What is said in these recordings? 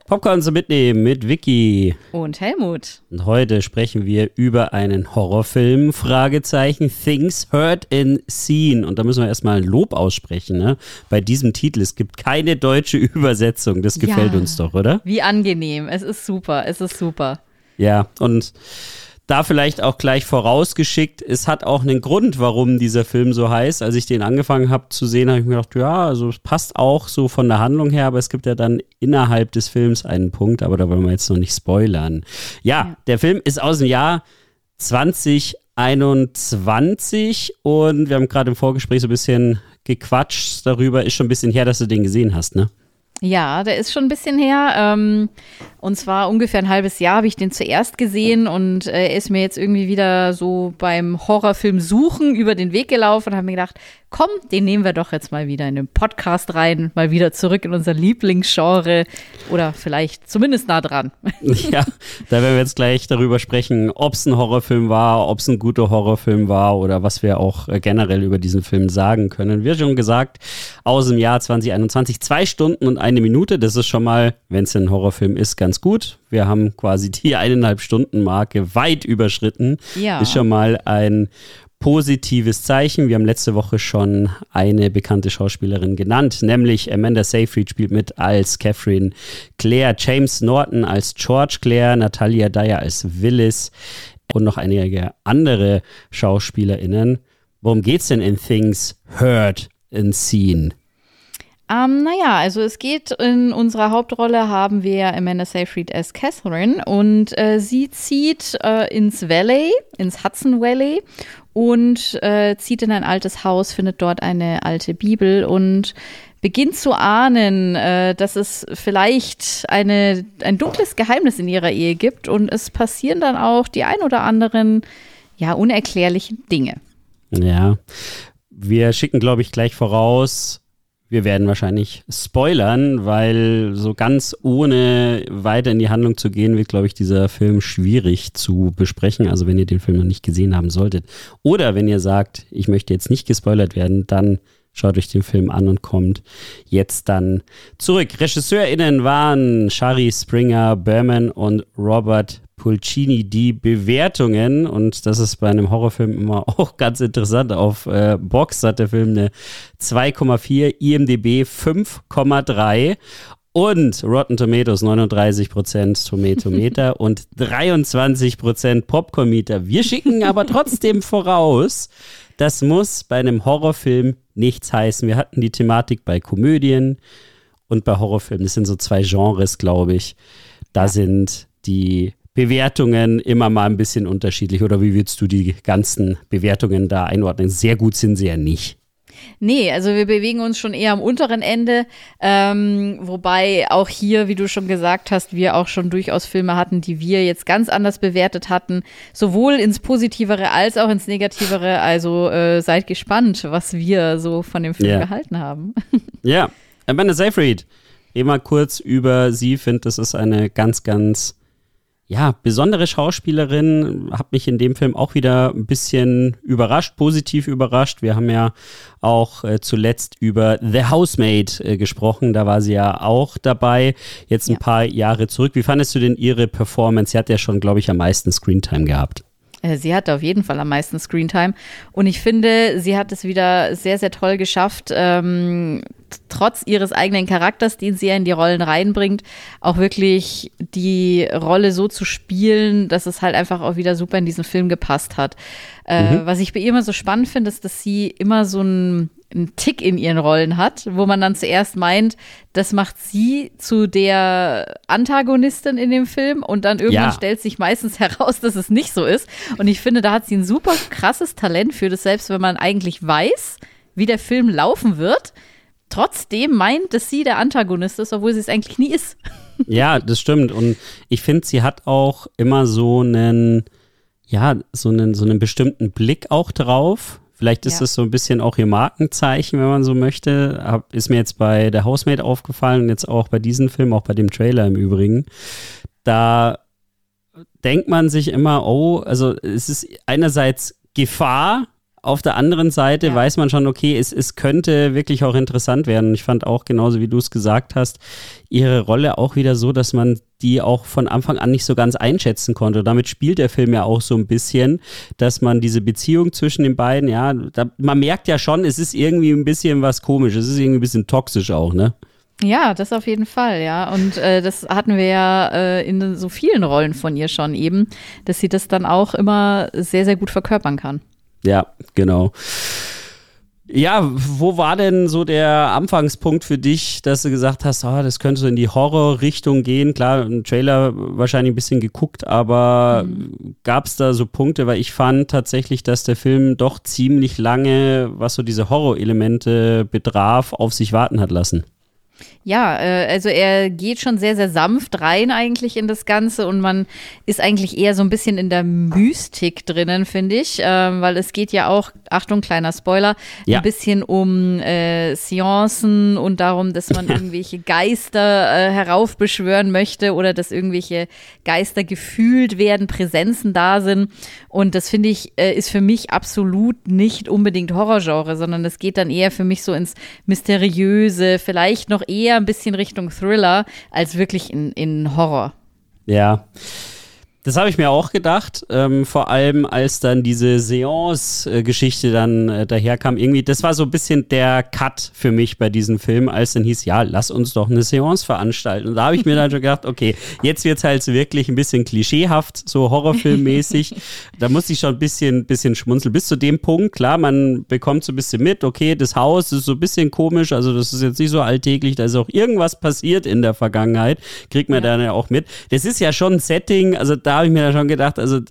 Popcorn zum Mitnehmen mit Vicky. Und Helmut. Und heute sprechen wir über einen Horrorfilm, Fragezeichen, Things Heard and Seen. Und da müssen wir erstmal ein Lob aussprechen, ne? Bei diesem Titel. Es gibt keine deutsche Übersetzung. Das gefällt uns doch, oder? Wie angenehm. Es ist super. Ja, und da vielleicht auch gleich vorausgeschickt, es hat auch einen Grund, warum dieser Film so heißt. Als ich den angefangen habe zu sehen, habe ich mir gedacht, ja, also es passt auch so von der Handlung her, aber es gibt ja dann innerhalb des Films einen Punkt, aber da wollen wir jetzt noch nicht spoilern. Ja, der Film ist aus dem Jahr 2021 und wir haben gerade im Vorgespräch so ein bisschen gequatscht darüber. Ist schon ein bisschen her, dass du den gesehen hast, ne? Ja, der ist schon ein bisschen her. Und zwar ungefähr ein halbes Jahr habe ich den zuerst gesehen und er ist mir jetzt irgendwie wieder so beim Horrorfilm Suchen über den Weg gelaufen und habe mir gedacht, komm, den nehmen wir doch jetzt mal wieder in den Podcast rein, mal wieder zurück in unser Lieblingsgenre oder vielleicht zumindest nah dran. Ja, da werden wir jetzt gleich darüber sprechen, ob es ein Horrorfilm war, ob es ein guter Horrorfilm war oder was wir auch generell über diesen Film sagen können. Wie schon gesagt, aus dem Jahr 2021, 2 Stunden und 1 Minute, das ist schon mal, wenn es ein Horrorfilm ist, ganz gut. Wir haben quasi die 1,5 Stunden Marke weit überschritten. Ja. Ist schon mal ein positives Zeichen. Wir haben letzte Woche schon eine bekannte Schauspielerin genannt, nämlich Amanda Seyfried spielt mit als Catherine Clare, James Norton als George Clare, Natalia Dyer als Willis und noch einige andere SchauspielerInnen. Worum geht's denn in Things Heard and Seen? Also es geht, in unserer Hauptrolle haben wir Amanda Seyfried als Catherine und sie zieht ins Hudson Valley und zieht in ein altes Haus, findet dort eine alte Bibel und beginnt zu ahnen, dass es vielleicht ein dunkles Geheimnis in ihrer Ehe gibt und es passieren dann auch die ein oder anderen, unerklärlichen Dinge. Ja, wir schicken, glaube ich, gleich voraus, wir werden wahrscheinlich spoilern, weil so ganz ohne weiter in die Handlung zu gehen, wird, glaube ich, dieser Film schwierig zu besprechen. Also wenn ihr den Film noch nicht gesehen haben solltet. Oder wenn ihr sagt, ich möchte jetzt nicht gespoilert werden, dann schaut euch den Film an und kommt jetzt dann zurück. RegisseurInnen waren Shari Springer Berman und Robert Pulcini. Die Bewertungen, und das ist bei einem Horrorfilm immer auch ganz interessant, auf Box hat der Film eine 2,4, IMDb 5,3 und Rotten Tomatoes 39% Tomatometer und 23% Popcornmeter. Wir schicken aber trotzdem voraus, das muss bei einem Horrorfilm nichts heißen. Wir hatten die Thematik bei Komödien und bei Horrorfilmen. Das sind so 2 Genres, glaube ich. Da sind die Bewertungen immer mal ein bisschen unterschiedlich. Oder wie würdest du die ganzen Bewertungen da einordnen? Sehr gut sind sie ja nicht. Nee, also wir bewegen uns schon eher am unteren Ende, wobei auch hier, wie du schon gesagt hast, wir auch schon durchaus Filme hatten, die wir jetzt ganz anders bewertet hatten, sowohl ins Positivere als auch ins Negativere, also seid gespannt, was wir so von dem Film gehalten haben. Ja, Amanda Seyfried, mal kurz über sie, finde, das ist eine ganz, ganz besondere Schauspielerin, hat mich in dem Film auch wieder ein bisschen überrascht, positiv überrascht. Wir haben ja auch zuletzt über The Housemaid gesprochen, da war sie ja auch dabei, jetzt ein paar Jahre zurück. Wie fandest du denn ihre Performance? Sie hat ja schon, glaube ich, am meisten Screentime gehabt. Sie hatte auf jeden Fall am meisten Screentime und ich finde, sie hat es wieder sehr, sehr toll geschafft, trotz ihres eigenen Charakters, den sie ja in die Rollen reinbringt, auch wirklich die Rolle so zu spielen, dass es halt einfach auch wieder super in diesen Film gepasst hat. Was ich bei ihr immer so spannend finde, ist, dass sie immer so einen Tick in ihren Rollen hat, wo man dann zuerst meint, das macht sie zu der Antagonistin in dem Film und dann irgendwann stellt sich meistens heraus, dass es nicht so ist. Und ich finde, da hat sie ein super krasses Talent für das, selbst wenn man eigentlich weiß, wie der Film laufen wird, trotzdem meint, dass sie der Antagonist ist, obwohl sie es eigentlich nie ist. Ja, das stimmt. Und ich finde, sie hat auch immer so einen bestimmten Blick auch drauf. Vielleicht ist das so ein bisschen auch ihr Markenzeichen, wenn man so möchte. Ist mir jetzt bei The Housemaid aufgefallen und jetzt auch bei diesem Film, auch bei dem Trailer im Übrigen. Da denkt man sich immer, also es ist einerseits Gefahr, Auf der anderen Seite weiß man schon, okay, es könnte wirklich auch interessant werden. Ich fand auch, genauso wie du es gesagt hast, ihre Rolle auch wieder so, dass man die auch von Anfang an nicht so ganz einschätzen konnte. Damit spielt der Film ja auch so ein bisschen, dass man diese Beziehung zwischen den beiden, man merkt ja schon, es ist irgendwie ein bisschen was komisch, es ist irgendwie ein bisschen toxisch auch, ne? Ja, das auf jeden Fall, ja. Und das hatten wir ja in so vielen Rollen von ihr schon eben, dass sie das dann auch immer sehr, sehr gut verkörpern kann. Ja, genau. Ja, wo war denn so der Anfangspunkt für dich, dass du gesagt hast, das könnte so in die Horrorrichtung gehen? Klar, im Trailer wahrscheinlich ein bisschen geguckt, aber gab es da so Punkte? Weil ich fand tatsächlich, dass der Film doch ziemlich lange, was so diese Horrorelemente betraf, auf sich warten hat lassen. Ja, also er geht schon sehr, sehr sanft rein eigentlich in das Ganze und man ist eigentlich eher so ein bisschen in der Mystik drinnen, finde ich, weil es geht ja auch, Achtung, kleiner Spoiler, ein bisschen um Seancen und darum, dass man irgendwelche Geister heraufbeschwören möchte oder dass irgendwelche Geister gefühlt werden, Präsenzen da sind und das finde ich, ist für mich absolut nicht unbedingt Horrorgenre, sondern es geht dann eher für mich so ins Mysteriöse, vielleicht noch eher ein bisschen Richtung Thriller als wirklich in Horror. Ja, das habe ich mir auch gedacht, vor allem als dann diese Seance-Geschichte dann daherkam, irgendwie, das war so ein bisschen der Cut für mich bei diesem Film, als dann hieß, ja, lass uns doch eine Seance veranstalten. Und da habe ich mir dann schon gedacht, okay, jetzt wird es halt wirklich ein bisschen klischeehaft, so horrorfilmmäßig. Da musste ich schon ein bisschen schmunzeln. Bis zu dem Punkt, klar, man bekommt so ein bisschen mit, okay, das Haus ist so ein bisschen komisch, also das ist jetzt nicht so alltäglich, da ist auch irgendwas passiert in der Vergangenheit, kriegt man dann ja auch mit. Das ist ja schon ein Setting, also da habe ich mir dann schon gedacht, also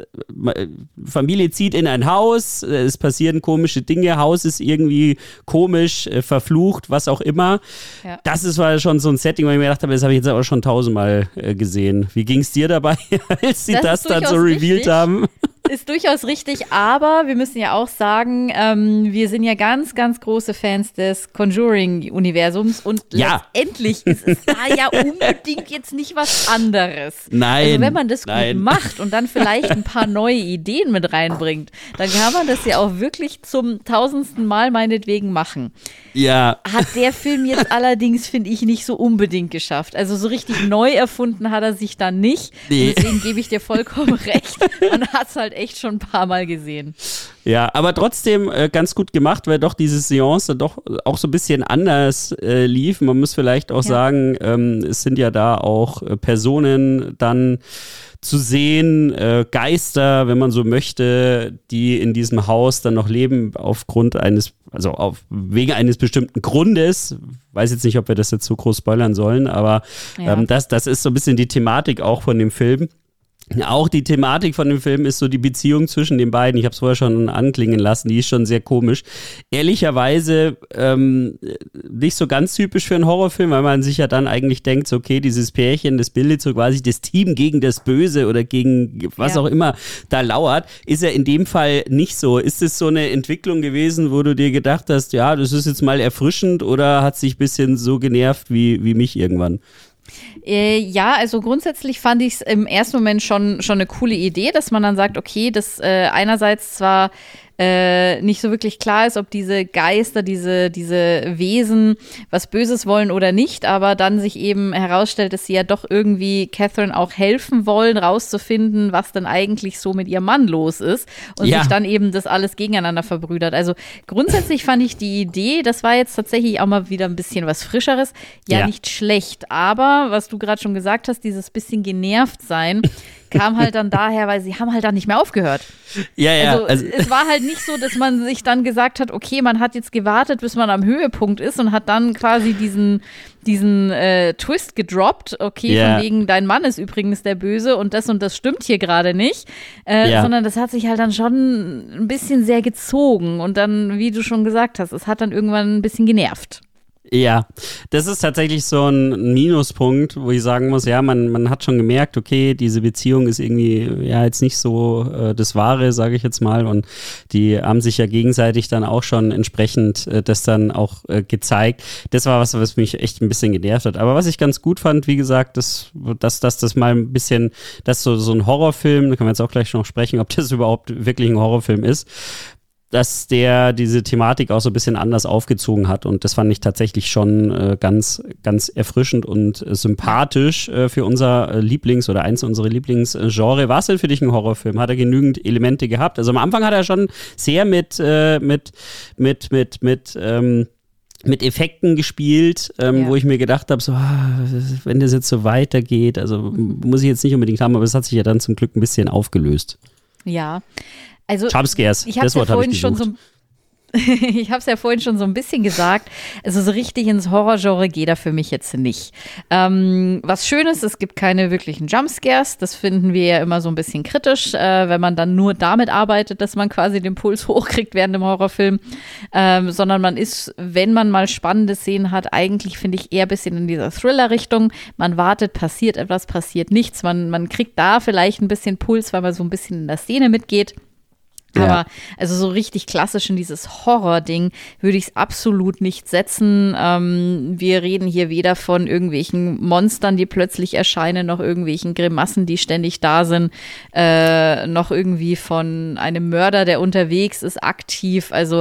Familie zieht in ein Haus, es passieren komische Dinge, Haus ist irgendwie komisch, verflucht, was auch immer. Ja. Das war schon so ein Setting, wo ich mir gedacht habe, das habe ich jetzt aber schon 1000-mal gesehen. Wie ging es dir dabei, als sie das dann so revealed haben? Ist durchaus richtig, aber wir müssen ja auch sagen, wir sind ja ganz, ganz große Fans des Conjuring-Universums und letztendlich ist es da ja unbedingt jetzt nicht was anderes. Nein. Also wenn man das gut macht und dann vielleicht ein paar neue Ideen mit reinbringt, dann kann man das ja auch wirklich zum 1000. Mal meinetwegen machen. Ja. Hat der Film jetzt allerdings, finde ich, nicht so unbedingt geschafft. Also so richtig neu erfunden hat er sich dann nicht. Nee. Und deswegen gebe ich dir vollkommen recht. Man hat es halt echt schon ein paar Mal gesehen. Ja, aber trotzdem ganz gut gemacht, weil doch diese Seance doch auch so ein bisschen anders lief. Man muss vielleicht auch sagen, es sind ja da auch Personen dann zu sehen, Geister, wenn man so möchte, die in diesem Haus dann noch leben aufgrund wegen eines bestimmten Grundes. Weiß jetzt nicht, ob wir das jetzt so groß spoilern sollen, aber das ist so ein bisschen die Thematik auch von dem Film. Auch die Thematik von dem Film ist so die Beziehung zwischen den beiden. Ich habe es vorher schon anklingen lassen, die ist schon sehr komisch. Ehrlicherweise nicht so ganz typisch für einen Horrorfilm, weil man sich ja dann eigentlich denkt, so, okay, dieses Pärchen, das bildet so quasi das Team gegen das Böse oder gegen was auch immer da lauert. Ist ja in dem Fall nicht so. Ist es so eine Entwicklung gewesen, wo du dir gedacht hast, ja, das ist jetzt mal erfrischend oder hat sich ein bisschen so genervt wie mich irgendwann? Ja, also grundsätzlich fand ich es im ersten Moment schon eine coole Idee, dass man dann sagt, okay, das einerseits zwar nicht so wirklich klar ist, ob diese Geister, diese Wesen was Böses wollen oder nicht, aber dann sich eben herausstellt, dass sie ja doch irgendwie Catherine auch helfen wollen, rauszufinden, was denn eigentlich so mit ihrem Mann los ist und sich dann eben das alles gegeneinander verbrüdert. Also grundsätzlich fand ich die Idee, das war jetzt tatsächlich auch mal wieder ein bisschen was Frischeres, nicht schlecht, aber was du gerade schon gesagt hast, dieses bisschen genervt sein, kam halt dann daher, weil sie haben halt dann nicht mehr aufgehört. Ja. Also es war halt nicht so, dass man sich dann gesagt hat, okay, man hat jetzt gewartet, bis man am Höhepunkt ist und hat dann quasi diesen Twist gedroppt, okay, von wegen, dein Mann ist übrigens der Böse und das stimmt hier gerade nicht, sondern das hat sich halt dann schon ein bisschen sehr gezogen und dann, wie du schon gesagt hast, es hat dann irgendwann ein bisschen genervt. Ja, das ist tatsächlich so ein Minuspunkt, wo ich sagen muss, ja, man hat schon gemerkt, okay, diese Beziehung ist irgendwie jetzt nicht so das Wahre, sage ich jetzt mal, und die haben sich ja gegenseitig dann auch schon entsprechend das dann auch gezeigt. Das war was mich echt ein bisschen genervt hat. Aber was ich ganz gut fand, wie gesagt, dass das mal ein bisschen, dass so ein Horrorfilm, da können wir jetzt auch gleich noch sprechen, ob das überhaupt wirklich ein Horrorfilm ist, dass der diese Thematik auch so ein bisschen anders aufgezogen hat und das fand ich tatsächlich schon ganz, ganz erfrischend und sympathisch für unser oder eins unserer Lieblingsgenre. War es denn für dich ein Horrorfilm? Hat er genügend Elemente gehabt? Also am Anfang hat er schon sehr mit Effekten gespielt, wo ich mir gedacht habe, so, wenn das jetzt so weitergeht, also muss ich jetzt nicht unbedingt haben, aber es hat sich ja dann zum Glück ein bisschen aufgelöst. Ja, also Jumpscares, das Wort habe ich gesucht. Ich habe es ja vorhin schon so ein bisschen gesagt, also so richtig ins Horrorgenre geht er für mich jetzt nicht. Was schön ist, es gibt keine wirklichen Jumpscares, das finden wir ja immer so ein bisschen kritisch, wenn man dann nur damit arbeitet, dass man quasi den Puls hochkriegt während dem Horrorfilm, sondern man ist, wenn man mal spannende Szenen hat, eigentlich finde ich eher ein bisschen in dieser Thriller-Richtung. Man wartet, passiert etwas, passiert nichts, man kriegt da vielleicht ein bisschen Puls, weil man so ein bisschen in der Szene mitgeht. Aber also so richtig klassisch in dieses Horror-Ding würde ich es absolut nicht setzen. Wir reden hier weder von irgendwelchen Monstern, die plötzlich erscheinen, noch irgendwelchen Grimassen, die ständig da sind, noch irgendwie von einem Mörder, der unterwegs ist, aktiv. Also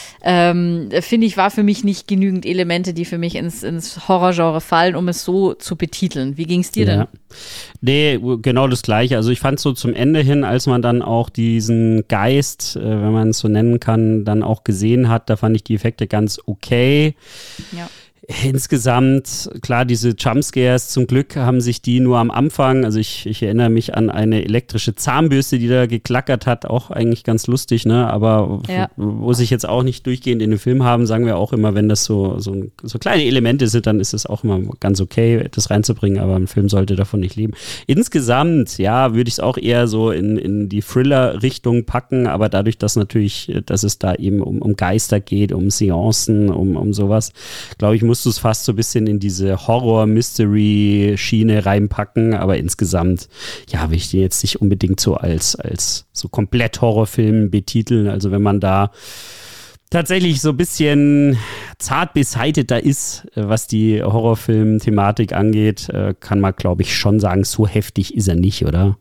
finde ich, war für mich nicht genügend Elemente, die für mich ins Horrorgenre fallen, um es so zu betiteln. Wie ging es dir denn? Nee, genau das Gleiche. Also ich fand so zum Ende hin, als man dann auch diesen Geist, wenn man es so nennen kann, dann auch gesehen hat, da fand ich die Effekte ganz okay. Ja. Insgesamt, klar, diese Jumpscares, zum Glück haben sich die nur am Anfang, also ich erinnere mich an eine elektrische Zahnbürste, die da geklackert hat, auch eigentlich ganz lustig, ne, aber wo sich jetzt auch nicht durchgehend in den Film haben, sagen wir auch immer, wenn das so kleine Elemente sind, dann ist es auch immer ganz okay, das reinzubringen, aber ein Film sollte davon nicht leben. Insgesamt, ja, würde ich es auch eher so in die Thriller-Richtung packen, aber dadurch, dass es da eben um Geister geht, um Seancen, um sowas, glaube ich, musst du es fast so ein bisschen in diese Horror-Mystery-Schiene reinpacken, aber insgesamt, ja, will ich den jetzt nicht unbedingt so als so komplett Horrorfilm betiteln. Also wenn man da tatsächlich so ein bisschen zart beseiteter ist, was die Horrorfilm-Thematik angeht, kann man, glaube ich, schon sagen, so heftig ist er nicht, oder?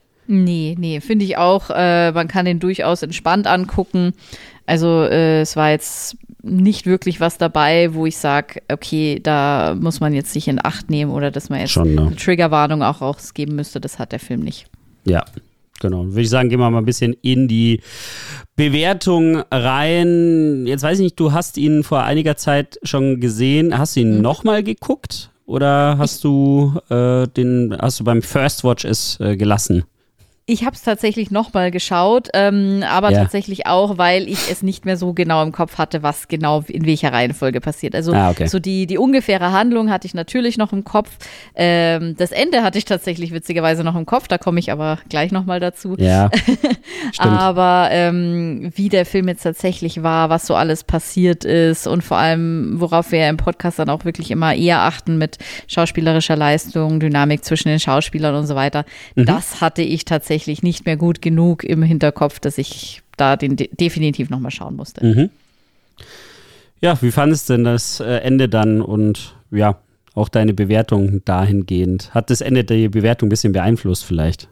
Nee, finde ich auch. Man kann den durchaus entspannt angucken. Also es war jetzt nicht wirklich was dabei, wo ich sage, okay, da muss man jetzt sich in Acht nehmen oder dass man jetzt schon, ne, eine Triggerwarnung auch rausgeben müsste. Das hat der Film nicht. Ja, genau. Würde ich sagen, gehen wir mal ein bisschen in die Bewertung rein. Jetzt weiß ich nicht, du hast ihn vor einiger Zeit schon gesehen. Hast du ihn nochmal geguckt oder hast du beim First Watch es gelassen? Ich habe es tatsächlich nochmal geschaut, aber tatsächlich auch, weil ich es nicht mehr so genau im Kopf hatte, was genau in welcher Reihenfolge passiert. Also so die ungefähre Handlung hatte ich natürlich noch im Kopf. Das Ende hatte ich tatsächlich witzigerweise noch im Kopf, da komme ich aber gleich nochmal dazu. Ja, stimmt. Aber wie der Film jetzt tatsächlich war, was so alles passiert ist und vor allem, worauf wir im Podcast dann auch wirklich immer eher achten mit schauspielerischer Leistung, Dynamik zwischen den Schauspielern und so weiter, das hatte ich tatsächlich nicht mehr gut genug im Hinterkopf, dass ich da den definitiv nochmal schauen musste. Mhm. Ja, wie fandest du denn das Ende dann und ja, auch deine Bewertung dahingehend? Hat das Ende die Bewertung ein bisschen beeinflusst vielleicht?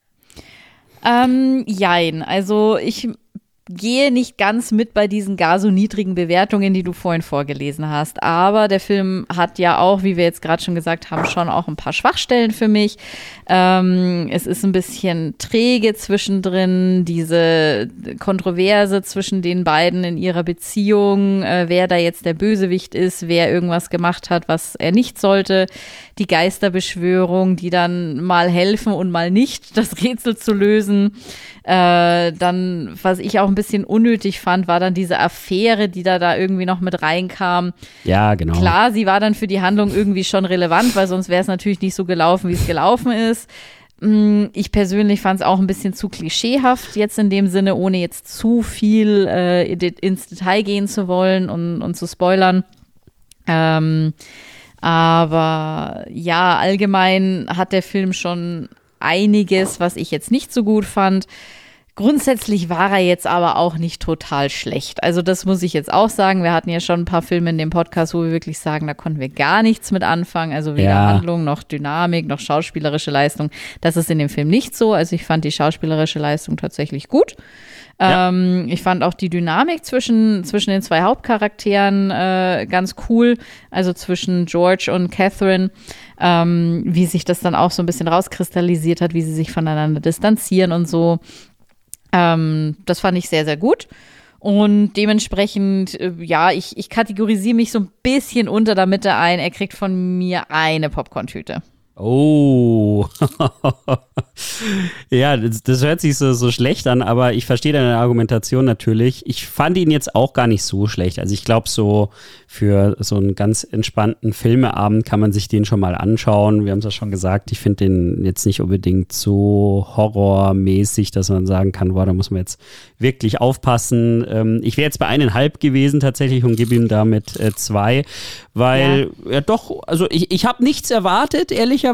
Jein, also ich gehe nicht ganz mit bei diesen gar so niedrigen Bewertungen, die du vorhin vorgelesen hast. Aber der Film hat ja auch, wie wir jetzt gerade schon gesagt haben, schon auch ein paar Schwachstellen für mich. Es ist ein bisschen träge zwischendrin, diese Kontroverse zwischen den beiden in ihrer Beziehung, wer da jetzt der Bösewicht ist, wer irgendwas gemacht hat, was er nicht sollte. Die Geisterbeschwörung, die dann mal helfen und mal nicht, das Rätsel zu lösen. Dann, was ich auch ein bisschen unnötig fand, war dann diese Affäre, die da irgendwie noch mit reinkam. Ja, genau. Klar, sie war dann für die Handlung irgendwie schon relevant, weil sonst wäre es natürlich nicht so gelaufen, wie es gelaufen ist. Ich persönlich fand es auch ein bisschen zu klischeehaft jetzt in dem Sinne, ohne jetzt zu viel ins Detail gehen zu wollen und zu spoilern. Aber ja, allgemein hat der Film schon einiges, was ich jetzt nicht so gut fand. Grundsätzlich war er jetzt aber auch nicht total schlecht. Also das muss ich jetzt auch sagen. Wir hatten ja schon ein paar Filme in dem Podcast, wo wir wirklich sagen, da konnten wir gar nichts mit anfangen. Also weder Handlung noch Dynamik noch schauspielerische Leistung. Das ist in dem Film nicht so. Also ich fand die schauspielerische Leistung tatsächlich gut. Ja. Ich fand auch die Dynamik zwischen den zwei Hauptcharakteren ganz cool. Also zwischen George und Catherine. Wie sich das dann auch so ein bisschen rauskristallisiert hat, wie sie sich voneinander distanzieren und so. Das fand ich sehr, sehr gut. Und dementsprechend, ich kategorisiere mich so ein bisschen unter der Mitte ein. Er kriegt von mir eine Popcorn-Tüte. Oh, ja, das hört sich so schlecht an, aber ich verstehe deine Argumentation natürlich. Ich fand ihn jetzt auch gar nicht so schlecht. Also ich glaube, so für so einen ganz entspannten Filmeabend kann man sich den schon mal anschauen. Wir haben es ja schon gesagt, ich finde den jetzt nicht unbedingt so horrormäßig, dass man sagen kann, boah, da muss man jetzt wirklich aufpassen. Ich wäre jetzt bei 1,5 gewesen tatsächlich und gebe ihm damit 2, weil doch, also ich habe nichts erwartet, ehrlicherweise,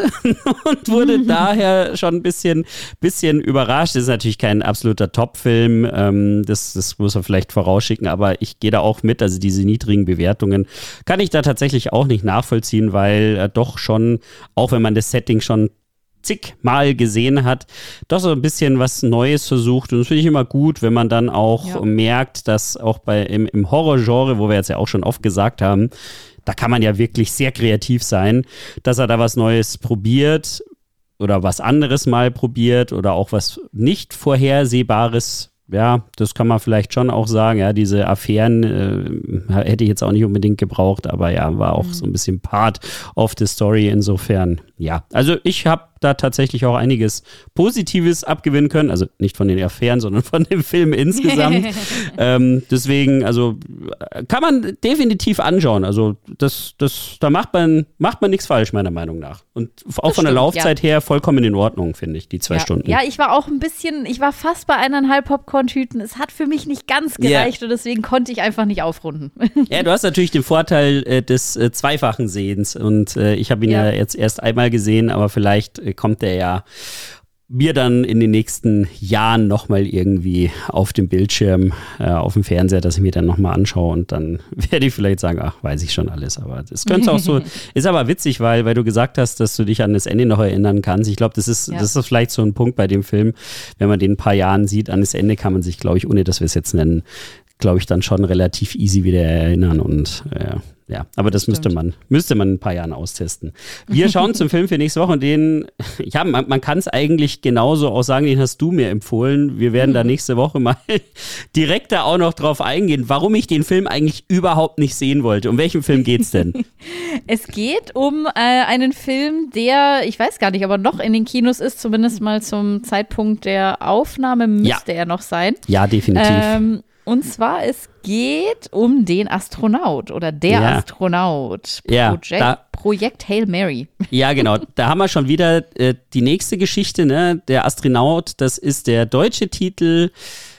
und wurde daher schon ein bisschen überrascht. Das ist natürlich kein absoluter Top-Film, das muss man vielleicht vorausschicken, aber ich gehe da auch mit, also diese niedrigen Bewertungen kann ich da tatsächlich auch nicht nachvollziehen, weil doch schon, auch wenn man das Setting schon zigmal gesehen hat, doch so ein bisschen was Neues versucht, und das finde ich immer gut, wenn man dann auch merkt, dass auch im Horrorgenre, wo wir jetzt ja auch schon oft gesagt haben, da kann man ja wirklich sehr kreativ sein, dass er da was Neues probiert oder was anderes mal probiert oder auch was nicht Vorhersehbares. Ja, das kann man vielleicht schon auch sagen. Ja, diese Affären hätte ich jetzt auch nicht unbedingt gebraucht, aber ja, war auch so ein bisschen Part of the Story. Insofern, ja. Also ich habe da tatsächlich auch einiges Positives abgewinnen können. Also nicht von den Affären, sondern von dem Film insgesamt. Deswegen, also kann man definitiv anschauen. Also da macht man nichts falsch, meiner Meinung nach. Und auch von der Laufzeit her vollkommen in Ordnung, finde ich, die 2 Stunden. Ja, ich war fast bei 1,5 Popcorn-Tüten. Es hat für mich nicht ganz gereicht und deswegen konnte ich einfach nicht aufrunden. Ja, du hast natürlich den Vorteil des zweifachen Sehens und ich habe ihn ja jetzt erst einmal gesehen, aber vielleicht kommt der ja mir dann in den nächsten Jahren nochmal irgendwie auf dem Bildschirm, auf dem Fernseher, dass ich mir dann nochmal anschaue und dann werde ich vielleicht sagen, ach, weiß ich schon alles, aber das könnte auch so, ist aber witzig, weil du gesagt hast, dass du dich an das Ende noch erinnern kannst. Ich glaube, das ist vielleicht so ein Punkt bei dem Film, wenn man den ein paar Jahren sieht, an das Ende kann man sich, glaube ich, ohne dass wir es jetzt nennen, glaube ich, dann schon relativ easy wieder erinnern und ja, aber das müsste man in ein paar Jahren austesten. Wir schauen zum Film für nächste Woche und man kann es eigentlich genauso auch sagen, den hast du mir empfohlen. Wir werden da nächste Woche mal direkt da auch noch drauf eingehen, warum ich den Film eigentlich überhaupt nicht sehen wollte. Um welchen Film geht's denn? Es geht um einen Film, der, ich weiß gar nicht, aber noch in den Kinos ist, zumindest mal zum Zeitpunkt der Aufnahme müsste er noch sein. Ja, definitiv. Und zwar, es geht um den Astronaut oder der Astronaut. Projekt Hail Mary. Ja, genau. Da haben wir schon wieder die nächste Geschichte, ne? Der Astronaut, das ist der deutsche Titel.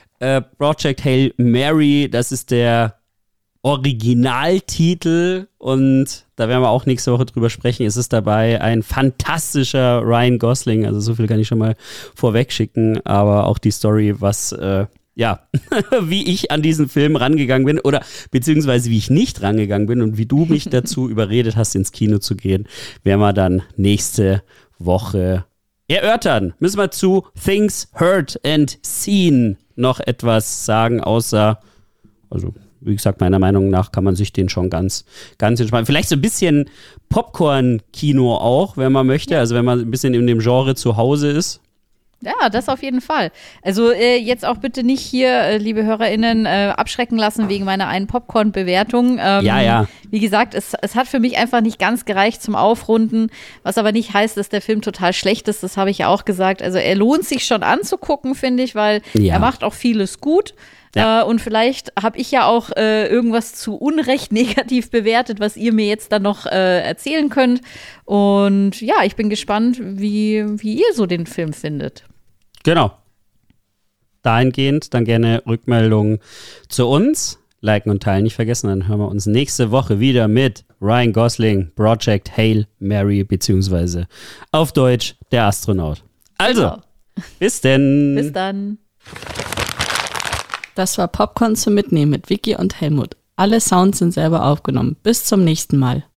Project Hail Mary, das ist der Originaltitel. Und da werden wir auch nächste Woche drüber sprechen. Es ist dabei ein fantastischer Ryan Gosling. Also so viel kann ich schon mal vorweg schicken. Aber auch die Story, was wie ich an diesen Film rangegangen bin oder beziehungsweise wie ich nicht rangegangen bin und wie du mich dazu überredet hast, ins Kino zu gehen, werden wir dann nächste Woche erörtern. Müssen wir zu Things Heard and Seen noch etwas sagen, außer, also wie gesagt, meiner Meinung nach kann man sich den schon ganz, ganz entspannt. Vielleicht so ein bisschen Popcorn-Kino auch, wenn man möchte, also wenn man ein bisschen in dem Genre zu Hause ist. Ja, das auf jeden Fall. Also jetzt auch bitte nicht hier, liebe HörerInnen, abschrecken lassen wegen meiner einen Popcorn-Bewertung. Wie gesagt, es hat für mich einfach nicht ganz gereicht zum Aufrunden, was aber nicht heißt, dass der Film total schlecht ist. Das habe ich ja auch gesagt. Also er lohnt sich schon anzugucken, finde ich, weil er macht auch vieles gut. Ja. Und vielleicht habe ich ja auch irgendwas zu Unrecht negativ bewertet, was ihr mir jetzt dann noch erzählen könnt. Und ja, ich bin gespannt, wie ihr so den Film findet. Genau. Dahingehend dann gerne Rückmeldungen zu uns. Liken und teilen nicht vergessen. Dann hören wir uns nächste Woche wieder mit Ryan Gosling, Project Hail Mary, beziehungsweise auf Deutsch der Astronaut. Also, bis denn. Bis dann. Das war Popcorn zum Mitnehmen mit Vicky und Helmut. Alle Sounds sind selber aufgenommen. Bis zum nächsten Mal.